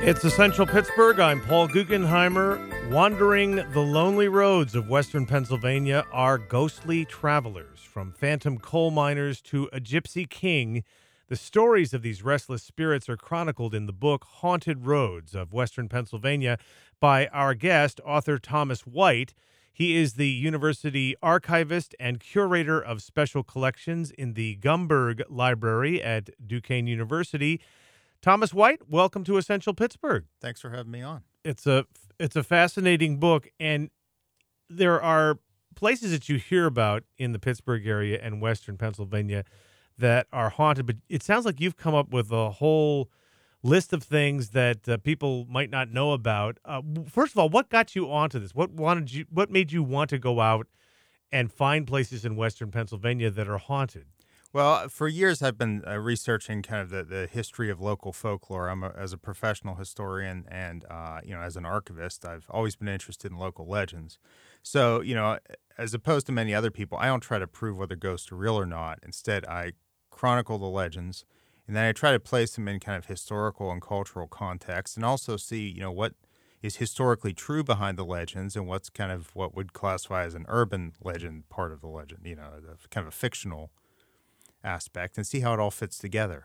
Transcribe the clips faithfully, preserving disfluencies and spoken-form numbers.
It's Essential Pittsburgh. I'm Paul Guggenheimer. Wandering the lonely roads of western Pennsylvania are ghostly travelers. From phantom coal miners to a gypsy king, the stories of these restless spirits are chronicled in the book Haunted Roads of Western Pennsylvania by our guest, author Thomas White. He is the university archivist and curator of special collections in the Gumberg Library at Duquesne University. Thomas White, welcome to Essential Pittsburgh. Thanks for having me on. It's a it's a fascinating book, and there are places that you hear about in the Pittsburgh area and western Pennsylvania that are haunted, but it sounds like you've come up with a whole list of things that uh, people might not know about. Uh, first of all, what got you onto this? What wanted you? What made you want to go out and find places in western Pennsylvania that are haunted? Well, for years I've been uh, researching kind of the, the history of local folklore. I'm a, as a professional historian and, uh, you know, as an archivist, I've always been interested in local legends. So, you know, as opposed to many other people, I don't try to prove whether ghosts are real or not. Instead, I chronicle the legends, and then I try to place them in kind of historical and cultural context, and also see, you know, what is historically true behind the legends and what's kind of what would classify as an urban legend part of the legend, you know, the, kind of a fictional aspect, and see how it all fits together.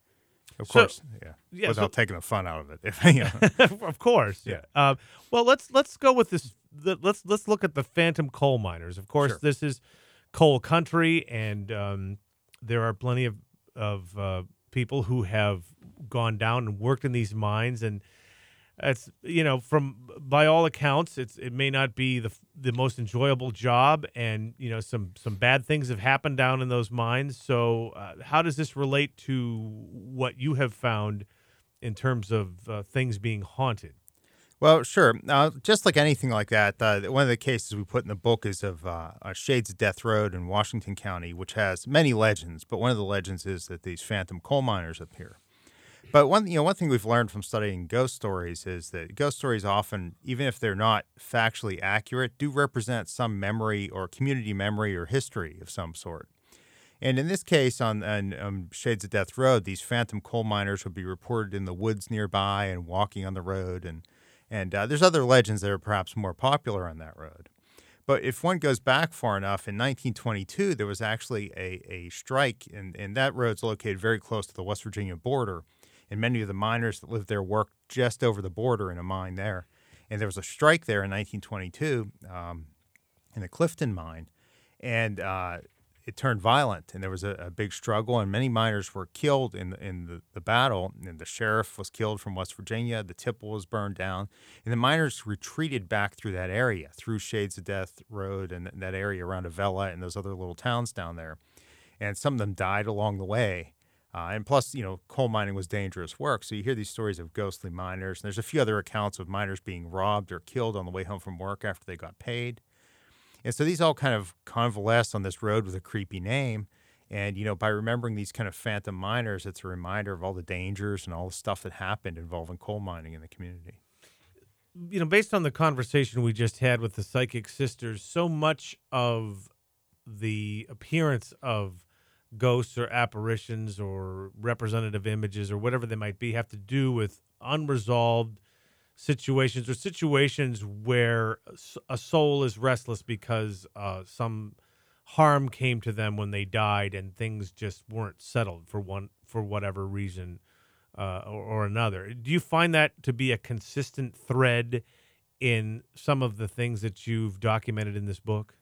Of so, course, yeah, yeah without so, taking the fun out of it. If, you know. Of course, yeah. yeah. Um, well, let's let's go with this. The, let's let's look at the phantom coal miners. Of course, Sure. This is coal country, and um, there are plenty of of uh, people who have gone down and worked in these mines, and it's, you know, from by all accounts, it's it may not be the the most enjoyable job, and you know some some bad things have happened down in those mines. So, uh, how does this relate to what you have found in terms of uh, things being haunted? Well, sure. Uh, just like anything like that, uh, one of the cases we put in the book is of uh, uh, Shades of Death Road in Washington County, which has many legends. But one of the legends is that these phantom coal miners appear. But one, you know, one thing we've learned from studying ghost stories is that ghost stories often, even if they're not factually accurate, do represent some memory or community memory or history of some sort. And in this case, on, on um, Shades of Death Road, these phantom coal miners would be reported in the woods nearby and walking on the road. And, and uh, there's other legends that are perhaps more popular on that road. But if one goes back far enough, in nineteen twenty-two, there was actually a, a strike, and, and that road's located very close to the West Virginia border. And many of the miners that lived there worked just over the border in a mine there. And there was a strike there in nineteen twenty-two um, in the Clifton mine, and uh, it turned violent, and there was a, a big struggle, and many miners were killed in, the, in the, the battle, and the sheriff was killed from West Virginia, the tipple was burned down, and the miners retreated back through that area, through Shades of Death Road and that area around Avella and those other little towns down there. And some of them died along the way. Uh, and plus, you know, coal mining was dangerous work. So you hear these stories of ghostly miners. And there's a few other accounts of miners being robbed or killed on the way home from work after they got paid. And so these all kind of convalesce on this road with a creepy name. And, you know, by remembering these kind of phantom miners, it's a reminder of all the dangers and all the stuff that happened involving coal mining in the community. You know, based on the conversation we just had with the Psychic Sisters, so much of the appearance of ghosts or apparitions or representative images or whatever they might be have to do with unresolved situations or situations where a soul is restless because uh, some harm came to them when they died and things just weren't settled for one for whatever reason uh, or, or another. Do you find that to be a consistent thread in some of the things that you've documented in this book?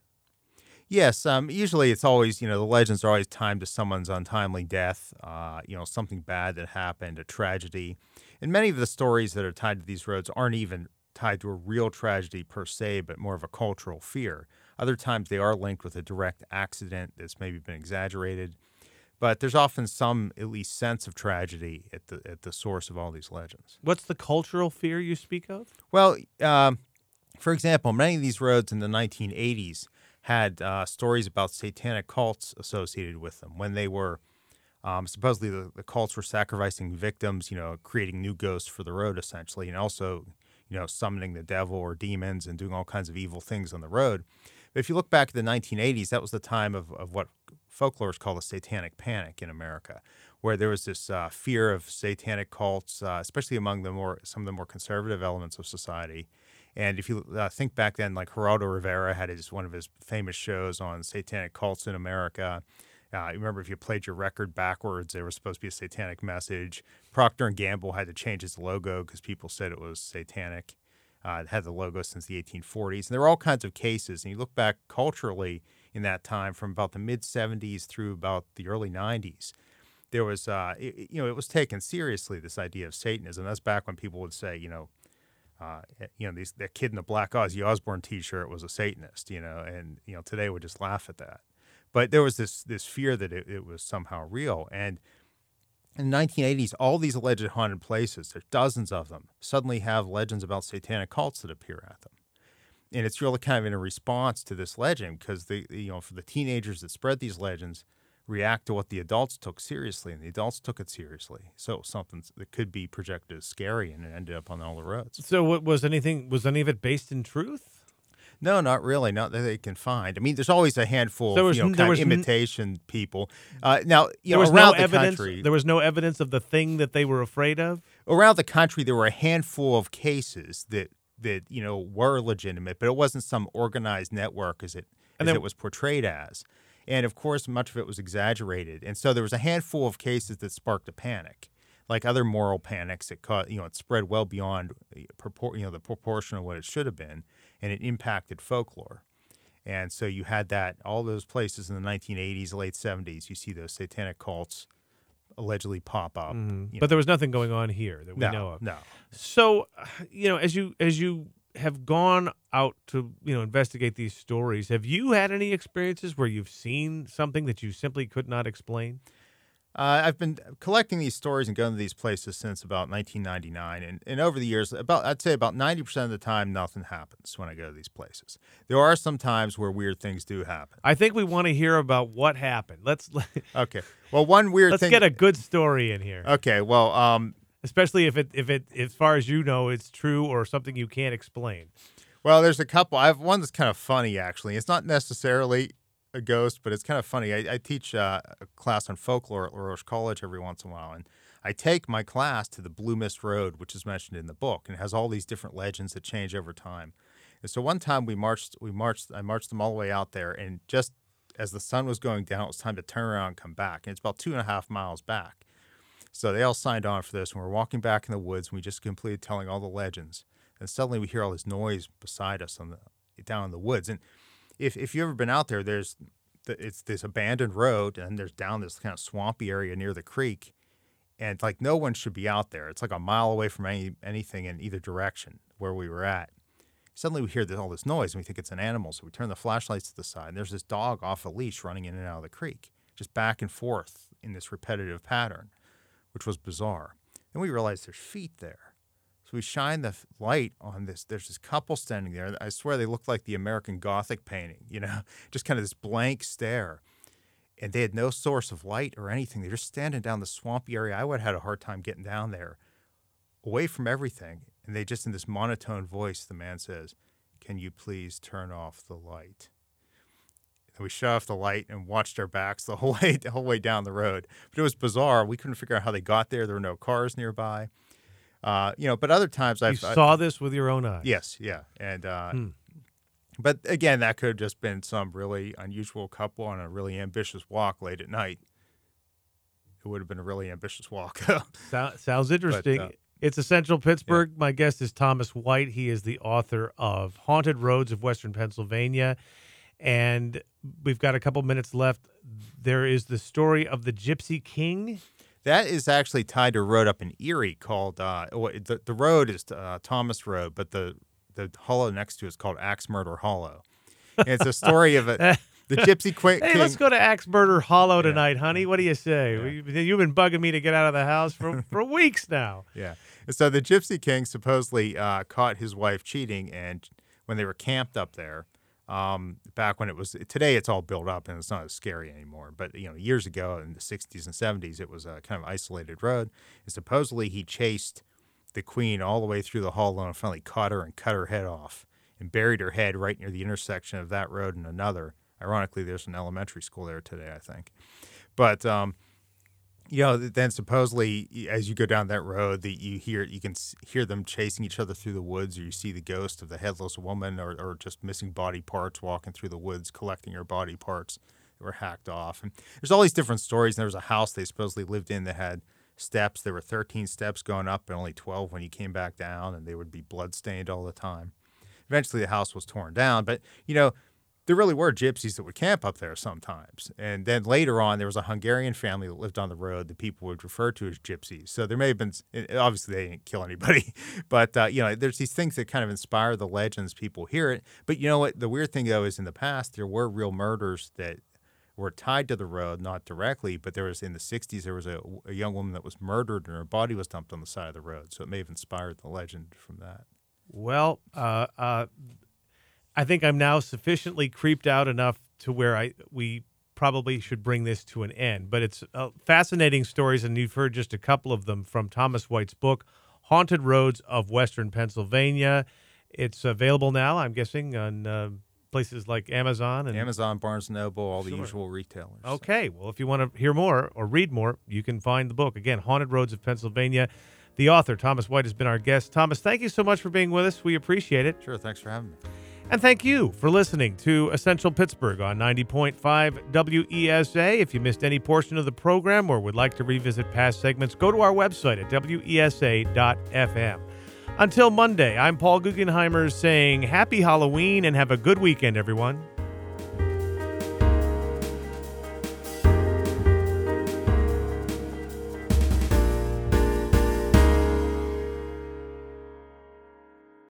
Yes, um, usually it's always, you know, the legends are always timed to someone's untimely death, uh, you know, something bad that happened, a tragedy. And many of the stories that are tied to these roads aren't even tied to a real tragedy per se, but more of a cultural fear. Other times they are linked with a direct accident that's maybe been exaggerated. But there's often some, at least, sense of tragedy at the at the source of all these legends. What's the cultural fear you speak of? Well, um, for example, many of these roads in the nineteen eighties had uh, stories about satanic cults associated with them. When they were, um, supposedly the, the cults were sacrificing victims, you know, creating new ghosts for the road, essentially, and also, you know, summoning the devil or demons and doing all kinds of evil things on the road. But if you look back to the nineteen eighties, that was the time of, of what folklorists call the satanic panic in America, where there was this uh, fear of satanic cults, uh, especially among the more some of the more conservative elements of society. And if you uh, think back then, like Geraldo Rivera had his one of his famous shows on satanic cults in America. Uh, remember, if you played your record backwards, there was supposed to be a satanic message. Procter and Gamble had to change its logo because people said it was satanic. Uh, it had the logo since the eighteen forties. And there were all kinds of cases. And you look back culturally in that time from about the mid seventies through about the early nineties. There was, uh, it, you know, it was taken seriously, this idea of Satanism. That's back when people would say, you know, uh, you know, these, that kid in the black Ozzy Osbourne T-shirt was a Satanist, you know, and, you know, today we just laugh at that. But there was this this fear that it, it was somehow real. And in the nineteen eighties, all these alleged haunted places, there's dozens of them, suddenly have legends about satanic cults that appear at them. And it's really kind of in a response to this legend because, the you know, for the teenagers that spread these legends, react to what the adults took seriously, and the adults took it seriously. So something that could be projected as scary, and it ended up on all the roads. So, what was anything? Was any of it based in truth? No, not really. Not that they can find. I mean, there's always a handful There of was you know, n- kind there of was n- imitation people. Uh, now, you There know, was around no the evidence. country, There was no evidence of the thing that they were afraid of. around the country, there were a handful of cases that that you know were legitimate, but it wasn't some organized network as it And as then- it was portrayed as. And of course, much of it was exaggerated. And so there was a handful of cases that sparked a panic, like other moral panics that caught, you know, it spread well beyond propor- you know, the proportion of what it should have been, and it impacted folklore. And so you had that, all those places in the nineteen eighties, late seventies, you see those satanic cults allegedly pop up. Mhm. you But know. there was nothing going on here that we no, know of. no. So, you know, as you as you have gone out to, you know, investigate these stories, have you had any experiences where you've seen something that you simply could not explain? Uh, I've been collecting these stories and going to these places since about nineteen ninety-nine, and, and over the years, about I'd say about ninety percent of the time, nothing happens when I go to these places. There are some times where weird things do happen. I think we want to hear about what happened. Let's Okay, well, one weird let's thing. get a good story in here, Okay, well, um, especially if it if it as far as you know it's true or something you can't explain. well, there's a couple. I have one that's kind of funny, actually. It's not necessarily a ghost, but it's kind of funny. I, I teach uh, a class on folklore at LaRoche College every once in a while, and I take my class to the Blue Mist Road, which is mentioned in the book, and it has all these different legends that change over time. And so one time we marched, we marched, I marched them all the way out there, and just as the sun was going down, it was time to turn around and come back, and it's about two and a half miles back. So they all signed on for this, and we're walking back in the woods, and we just completed telling all the legends, and suddenly we hear all this noise beside us on the down in the woods, and If if you've ever been out there, there's it's this abandoned road, and there's down this kind of swampy area near the creek, and like no one should be out there. It's like a mile away from any anything in either direction where we were at. Suddenly we hear this, all this noise, and we think it's an animal, so we turn the flashlights to the side, and there's this dog off a leash running in and out of the creek, just back and forth in this repetitive pattern, which was bizarre. Then we realized there's feet there. So we shine the f- light on this. There's this couple standing there. I swear they looked like the American Gothic painting, you know, just kind of this blank stare. And they had no source of light or anything. They're just standing down the swampy area. I would have had a hard time getting down there, away from everything. And they just, in this monotone voice, the man says, "Can you please turn off the light?" And we shut off the light and watched our backs the whole way, the whole way down the road. But it was bizarre. We couldn't figure out how they got there. There were no cars nearby. Uh, you know, but other times You I've saw I, this with your own eyes. yes, yeah, and uh, Hmm. but again, that could have just been some really unusual couple on a really ambitious walk late at night. It would have been a really ambitious walk. So, sounds interesting. uh, It's Essential Pittsburgh. My guest is Thomas White. He is the author of Haunted Roads of Western Pennsylvania. And we've got a couple minutes left. There is the story of the Gypsy King. That is actually tied to a road up in Erie called uh, the the road is uh, Thomas Road, but the the hollow next to it is called Axe Murder Hollow. And it's a story of a, the Gypsy Qu- Hey, King. let's go to Axe Murder Hollow Yeah. tonight, honey. What do you say? Yeah. We, you've been bugging me to get out of the house for, for weeks now. Yeah. And so the Gypsy King supposedly uh, caught his wife cheating, and when they were camped up there, um, back when it was today, it's all built up and it's not as scary anymore. But you know, years ago in the sixties and seventies, it was a kind of isolated road. And supposedly he chased the queen all the way through the hollow and finally caught her and cut her head off and buried her head right near the intersection of that road and another. Ironically, there's an elementary school there today, I think. But um, You know, then supposedly, as you go down that road, that you hear you can s- hear them chasing each other through the woods, or you see the ghost of the headless woman, or, or just missing body parts walking through the woods, collecting her body parts that were hacked off. And there's all these different stories. And there was a house they supposedly lived in that had steps. There were thirteen steps going up, and only twelve when you came back down, and they would be bloodstained all the time. Eventually, the house was torn down, but you know. There really were gypsies that would camp up there sometimes. And then later on, there was a Hungarian family that lived on the road that people would refer to as gypsies. So there may have been, obviously they didn't kill anybody, but, uh, you know, there's these things that kind of inspire the legends. People hear it. But you know what? The weird thing, though, is in the past, there were real murders that were tied to the road, not directly, but there was in the sixties, there was a, a young woman that was murdered and her body was dumped on the side of the road. So it may have inspired the legend from that. Well, uh, uh, I think I'm now sufficiently creeped out enough to where I we probably should bring this to an end. But it's uh, fascinating stories, and you've heard just a couple of them from Thomas White's book, Haunted Roads of Western Pennsylvania. It's available now, I'm guessing, on uh, places like Amazon. and Amazon, Barnes and Noble, all the Sure. usual retailers. Okay, well, if you want to hear more or read more, you can find the book. Again, Haunted Roads of Pennsylvania. The author, Thomas White, has been our guest. Thomas, thank you so much for being with us. We appreciate it. Sure, thanks for having me. And thank you for listening to Essential Pittsburgh on ninety point five W E S A. If you missed any portion of the program or would like to revisit past segments, go to our website at W E S A dot F M. Until Monday, I'm Paul Guggenheimer saying happy Halloween and have a good weekend, everyone.